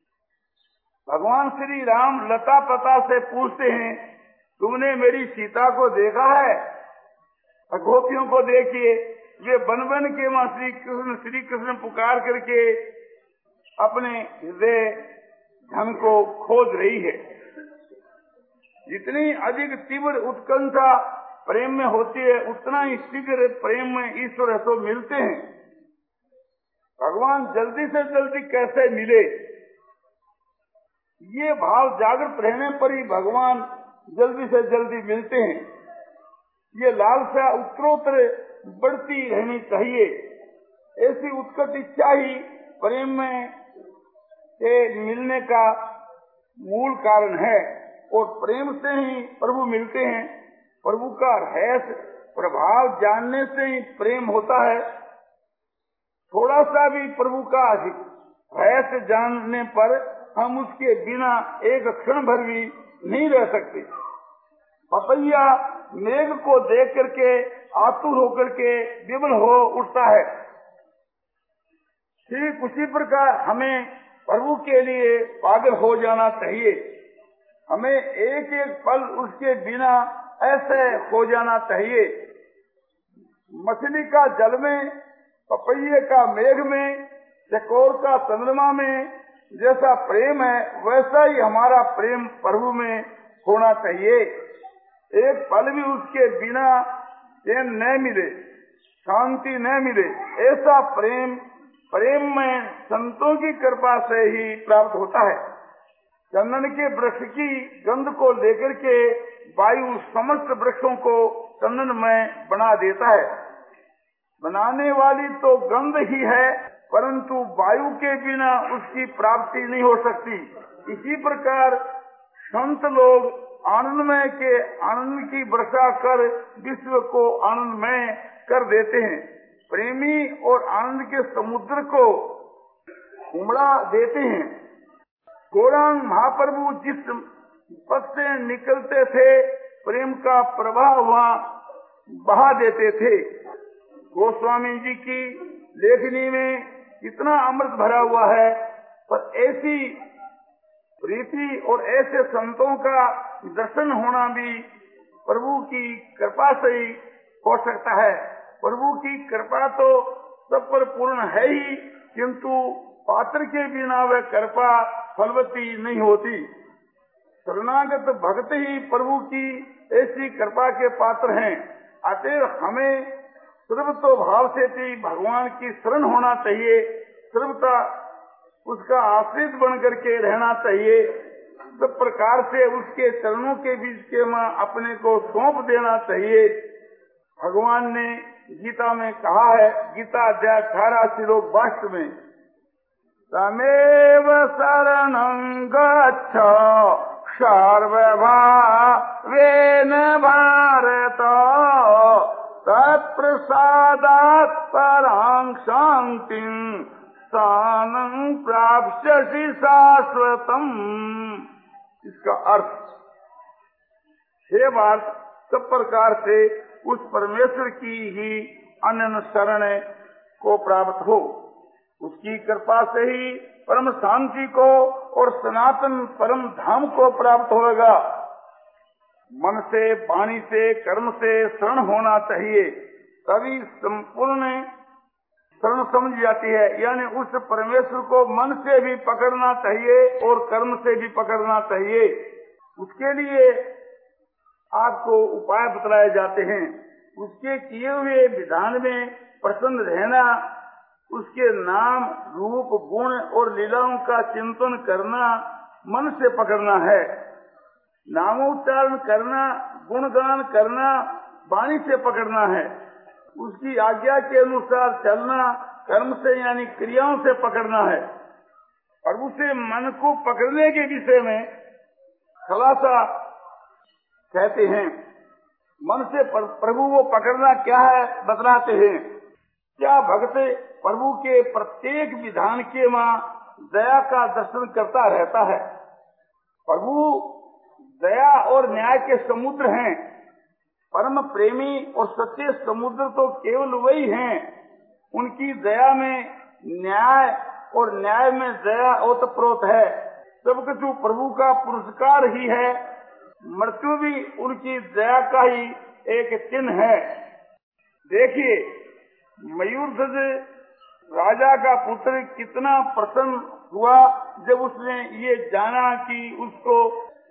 भगवान श्री राम लता पता से पूछते हैं, तुमने मेरी सीता को देखा है? गोपियों को देखिए, वे बन बन के वहाँ श्री कृष्ण पुकार करके अपने हृदय धन को खोज रही है। जितनी अधिक तीव्र उत्कंठा प्रेम में होती है, उतना ही शीघ्र प्रेम में ईश्वर तो मिलते हैं। भगवान जल्दी से जल्दी कैसे मिले, ये भाव जागृत रहने पर ही भगवान जल्दी से जल्दी मिलते हैं। ये लालसा उत्तरोत्तर बढ़ती रहनी चाहिए। ऐसी उत्कट इच्छा ही प्रेम में से मिलने का मूल कारण है, और प्रेम से ही प्रभु मिलते हैं। प्रभु का रहस्य प्रभाव जानने से ही प्रेम होता है। थोड़ा सा भी प्रभु का रहस्य जानने पर हम उसके बिना एक क्षण भर भी नहीं रह सकते। पपैया मेघ को देख करके आतुर होकर के विवल हो उठता है, ठीक उसी प्रकार हमें प्रभु के लिए पागल हो जाना चाहिए। हमें एक एक पल उसके बिना ऐसे हो जाना चाहिए। मछली का जल में, पपैये का मेघ में, चकोर का चंद्रमा में जैसा प्रेम है, वैसा ही हमारा प्रेम प्रभु में होना चाहिए। एक पल भी उसके बिना चैन न मिले, शांति न मिले, ऐसा प्रेम में संतों की कृपा से ही प्राप्त होता है। चंदन के वृक्ष की गंध को लेकर के वायु समस्त वृक्षों को चंदन में बना देता है। बनाने वाली तो गंध ही है, परंतु वायु के बिना उसकी प्राप्ति नहीं हो सकती। इसी प्रकार संत लोग आनंदमय के आनंद की वर्षा कर विश्व को आनंदमय कर देते हैं। प्रेमी और आनंद के समुद्र को उमड़ा देते हैं। गौरांग महाप्रभु जिस पथ से निकलते थे, प्रेम का प्रवाह वहाँ बहा देते थे। गोस्वामी जी की लेखनी में इतना अमृत भरा हुआ है, पर ऐसी प्रीति और ऐसे संतों का दर्शन होना भी प्रभु की कृपा से ही हो सकता है। प्रभु की कृपा तो सब पर पूर्ण है ही, किंतु पात्र के बिना वह कृपा फलवती नहीं होती। शरणागत भक्त ही प्रभु की ऐसी कृपा के पात्र हैं। अतएव हमें सर्वतो भाव से भी भगवान की शरण होना चाहिए, सर्वथा उसका आश्रित बन करके रहना चाहिए। सब प्रकार से उसके चरणों के बीच के में अपने को सौंप देना चाहिए। भगवान ने गीता में कहा है, गीता अध्याय 18 श्लोक 22 में, तमेव शरणं गच्छ सर्वभावेन भारत तत्प्रसादात् परां शान्तिं स्थानं प्राप्स्यसि शाश्वतम्। इसका अर्थ, हे भारत, सब प्रकार से उस परमेश्वर की ही अनन्य शरण को प्राप्त हो। उसकी कृपा से ही परम शांति को और सनातन परम धाम को प्राप्त होगा। मन से, वाणी से, कर्म से शरण होना चाहिए, तभी संपूर्ण शरण समझ जाती है। यानी उस परमेश्वर को मन से भी पकड़ना चाहिए और कर्म से भी पकड़ना चाहिए। उसके लिए आपको उपाय बतलाए जाते हैं। उसके किए हुए विधान में प्रसन्न रहना, उसके नाम, रूप, गुण और लीलाओं का चिंतन करना मन से पकड़ना है। नामोच्चारण करना, गुणगान करना वाणी से पकड़ना है। उसकी आज्ञा के अनुसार चलना कर्म से यानी क्रियाओं से पकड़ना है। और उसे मन को पकड़ने के विषय में खुलासा कहते हैं। मन से प्रभु वो पकड़ना क्या है बतलाते हैं। क्या भक्त प्रभु के प्रत्येक विधान के मां दया का दर्शन करता रहता है। प्रभु दया और न्याय के समुद्र हैं। परम प्रेमी और सच्चे समुद्र तो केवल वही हैं। उनकी दया में न्याय और न्याय में दया ओतप्रोत है। सब कुछ प्रभु का पुरस्कार ही है। मृत्यु भी उनकी दया का ही एक चिन्ह है। देखिए, मयूरध्वज राजा का पुत्र कितना प्रसन्न हुआ जब उसने ये जाना कि उसको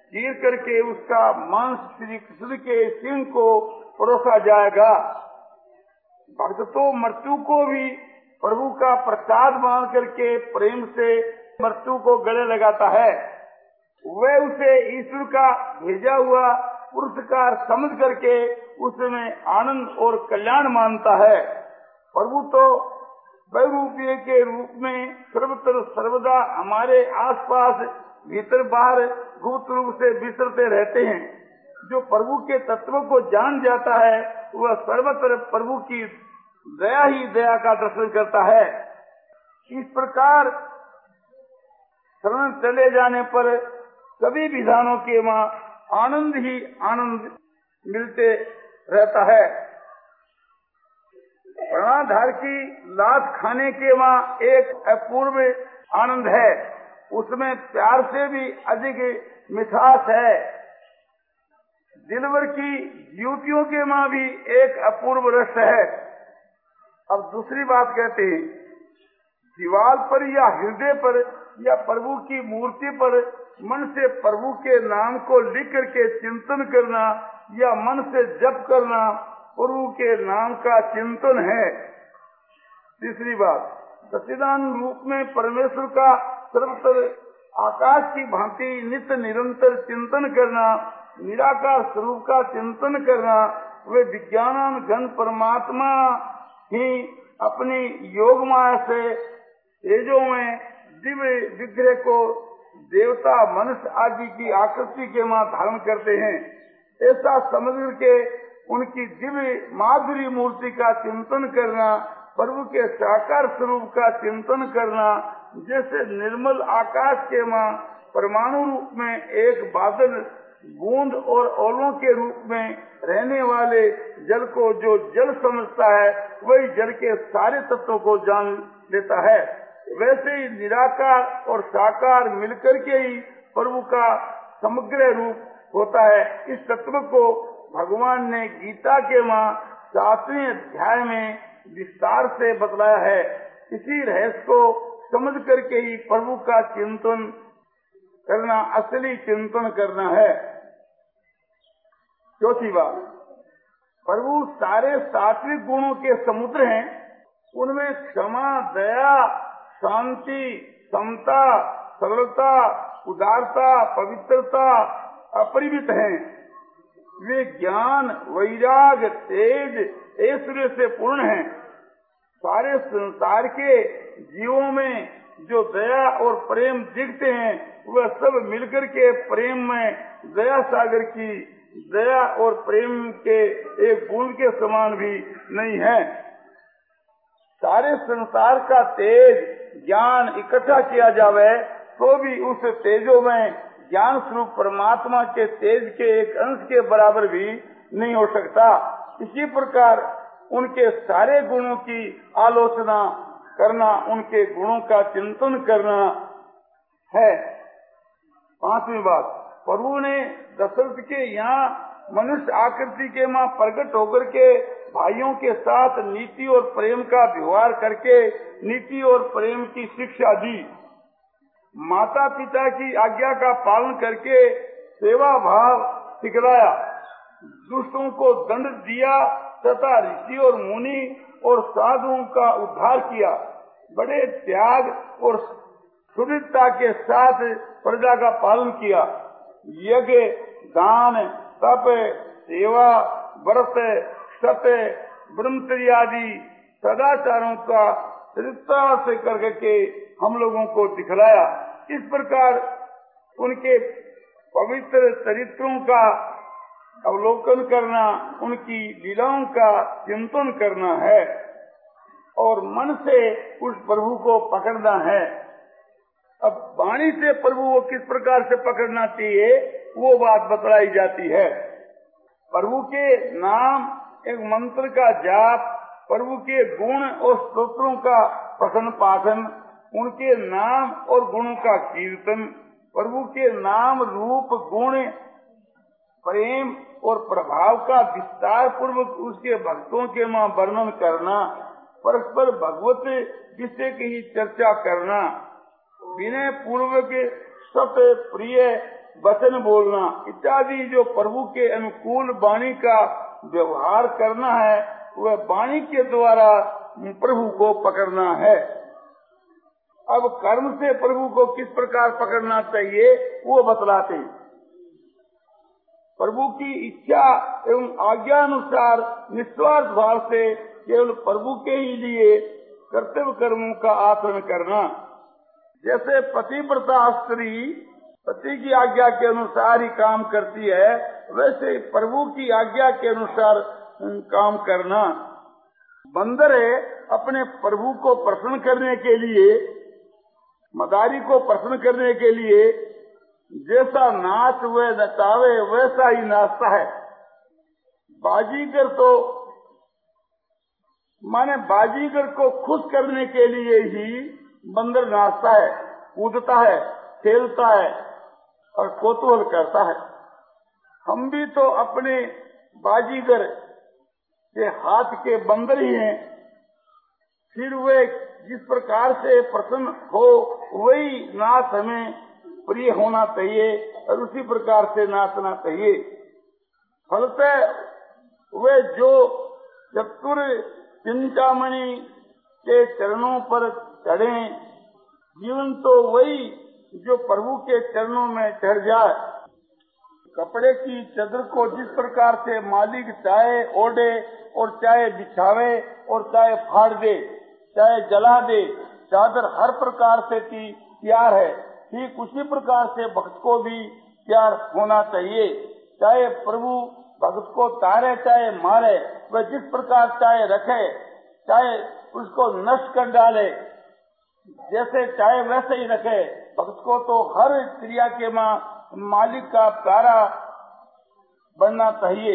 चीर करके उसका मांस श्री कृष्ण के सिंह को परोसा जाएगा। भक्त तो मृत्यु को भी प्रभु का प्रसाद मान करके प्रेम से मृत्यु को गले लगाता है। वह उसे ईश्वर का भेजा हुआ पुरस्कार समझ करके उसमें आनंद और कल्याण मानता है। प्रभु तो बहुरूपीय के रूप में सर्वत्र सर्वदा हमारे आसपास भीतर बाहर गुप्त रूप से विचरते रहते हैं। जो प्रभु के तत्व को जान जाता है वह सर्वत्र प्रभु की दया ही दया का दर्शन करता है। इस प्रकार शरण चले जाने पर सभी विधानों के वहाँ आनंद ही आनंद मिलते रहता है। प्राणाधार की लात खाने के वहाँ एक अपूर्व आनंद है, उसमें प्यार से भी अधिक मिठास है। दिलवर की युवतियों के वहाँ भी एक अपूर्व रस है। अब दूसरी बात कहते हैं, दीवार पर या हृदय पर या प्रभु की मूर्ति पर मन से प्रभु के नाम को लिख करके चिंतन करना या मन से जप करना प्रभु के नाम का चिंतन है। तीसरी बात, सच्चिदानंद रूप में परमेश्वर का सर्वत्र आकाश की भांति नित्य निरंतर चिंतन करना, निराकार स्वरूप का चिंतन करना, वे विज्ञान घन परमात्मा ही अपनी योग माया से तेजों में दिव्य विग्रह को देवता मनुष्य आदि की आकृति के मां धारण करते हैं। ऐसा समझ के उनकी दिव्य माधुरी मूर्ति का चिंतन करना, प्रभु के साकार स्वरूप का चिंतन करना, जैसे निर्मल आकाश के मां परमाणु रूप में एक बादल बूंद और ओलों के रूप में रहने वाले जल को जो जल समझता है वही जल के सारे तत्वों को जान लेता है। वैसे ही निराकार और साकार मिलकर के ही प्रभु का समग्र रूप होता है। इस तत्व को भगवान ने गीता के 7वें अध्याय में विस्तार से बतलाया है। इसी रहस्य को समझ करके ही प्रभु का चिंतन करना असली चिंतन करना है। चौथी बात, प्रभु सारे सात्विक गुणों के समुद्र हैं। उनमें क्षमा, दया, शांति, समता, सरलता, उदारता, पवित्रता अपरिमित हैं। वे ज्ञान, वैराग, तेज, ऐश्वर्य से पूर्ण हैं। सारे संसार के जीवों में जो दया और प्रेम दिखते हैं वह सब मिलकर के प्रेम में दया सागर की दया और प्रेम के एक बूंद के समान भी नहीं है। सारे संसार का तेज ज्ञान इकट्ठा किया जावे तो भी उस तेजों में ज्ञान स्वरूप परमात्मा के तेज के एक अंश के बराबर भी नहीं हो सकता। इसी प्रकार उनके सारे गुणों की आलोचना करना, उनके गुणों का चिंतन करना है। पांचवी बात, प्रभु ने दशरथ के यहाँ मनुष्य आकृति के मां प्रकट होकर के भाइयों के साथ नीति और प्रेम का व्यवहार करके नीति और प्रेम की शिक्षा दी। माता पिता की आज्ञा का पालन करके सेवा भाव सिखलाया, दुष्टों को दंड दिया तथा ऋषि और मुनि और साधुओं का उद्धार किया। बड़े त्याग और सुदृढ़ता के साथ प्रजा का पालन किया। यज्ञ, दान, तप, सेवा, व्रत, सत्य, ब्रह्मचर्य आदि सदाचारों का दृढ़ता से करके हम लोगों को दिखलाया। इस प्रकार उनके पवित्र चरित्रों का अवलोकन करना, उनकी लीलाओं का चिंतन करना है और मन से उस प्रभु को पकड़ना है। अब वाणी से प्रभु को किस प्रकार से पकड़ना चाहिए वो बात बतलाई जाती है। प्रभु के नाम एक मंत्र का जाप, प्रभु के गुण और स्तोत्रों का पठन पाठन, उनके नाम और गुणों का कीर्तन, प्रभु के नाम रूप गुण प्रेम और प्रभाव का विस्तार पूर्वक उसके भक्तों के मां वर्णन करना, परस्पर भगवत विषय की ही चर्चा करना, विनय पूर्वक सत्य प्रिय वचन बोलना इत्यादि जो प्रभु के अनुकूल वाणी का व्यवहार करना है, वह वाणी के द्वारा प्रभु को पकड़ना है। अब कर्म से प्रभु को किस प्रकार पकड़ना चाहिए वो बतलाते हैं। प्रभु की इच्छा एवं आज्ञा अनुसार निस्वार्थ भाव से केवल प्रभु के ही लिए कर्तव्य कर्मों का आचरण करना। जैसे पतिव्रता स्त्री पति की आज्ञा के अनुसार ही काम करती है, वैसे प्रभु की आज्ञा के अनुसार काम करना। बंदर अपने प्रभु को प्रसन्न करने के लिए, मदारी को प्रसन्न करने के लिए जैसा नाच वे नचावे वैसा ही नाचता है। बाजीगर तो माने बाजीगर को खुश करने के लिए ही बंदर नाचता है, कूदता है, खेलता है और कौतूहल करता है। हम भी तो अपने बाजीगर के हाथ के बंदर ही हैं। फिर वे जिस प्रकार से प्रसन्न हो वही नाच हमें प्रिय होना चाहिए और उसी प्रकार से नाचना चाहिए। फलतः वे जो चतुर चिंतामणि के चरणों पर चढ़े, जीवन तो वही जो प्रभु के चरणों में चढ़ जाए। कपड़े की चादर को जिस प्रकार से मालिक चाहे ओढ़े और चाहे बिछावे और चाहे फाड़ दे, चाहे जला दे, चादर हर प्रकार से तैयार है। ठीक उसी प्रकार से भक्त को भी तैयार होना चाहिए। चाहे प्रभु भक्त को तारे चाहे मारे, वह जिस प्रकार चाहे रखे, चाहे उसको नष्ट कर डाले, जैसे चाहे वैसे ही रखे। भक्त को तो हर क्रिया के मालिक का प्यारा बनना चाहिए।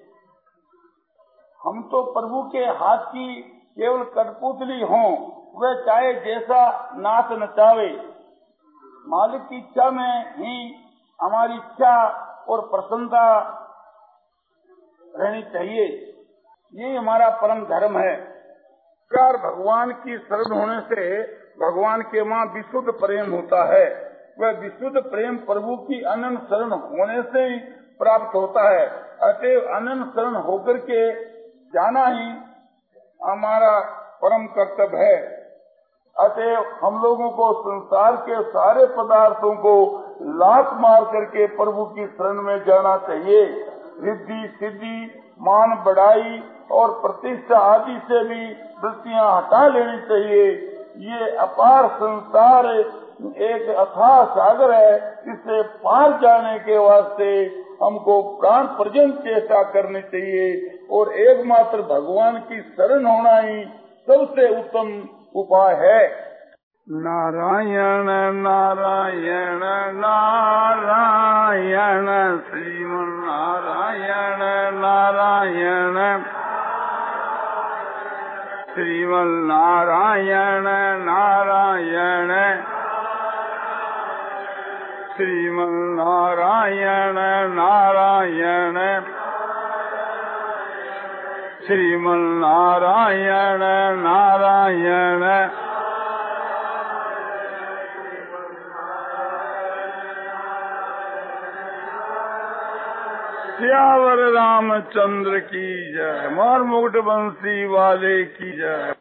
हम तो प्रभु के हाथ की केवल कठपुतली हों, वह चाहे जैसा नाच नचावे। मालिक की इच्छा में ही हमारी इच्छा और प्रसन्नता रहनी चाहिए। ये हमारा परम धर्म है। भगवान की शरण होने से भगवान के मां विशुद्ध प्रेम होता है। वह विशुद्ध प्रेम प्रभु की अनंत शरण होने से ही प्राप्त होता है। अतएव अनंत शरण होकर के जाना ही हमारा परम कर्तव्य है। अतएव हम लोगों को संसार के सारे पदार्थों को लात मार करके प्रभु की शरण में जाना चाहिए। रिद्धि सिद्धि मान बढ़ाई और प्रतिष्ठा आदि से भी वृत्तियां हटा लेनी चाहिए। ये अपार संसार एक अथाह सागर है। इससे पार जाने के वास्ते हमको प्राण पर्यंत चेष्टा करनी चाहिए और एकमात्र भगवान की शरण होना ही सबसे उत्तम उपाय है। नारायण नारायण नारायण श्रीमन नारायण नारायण श्रीमन नारायण नारायण श्रीमन नारायण नारायण श्रीमन नारायण नारायण सियावर रामचंद्र की जय। मोर मुकुट बंसी वाले की जय।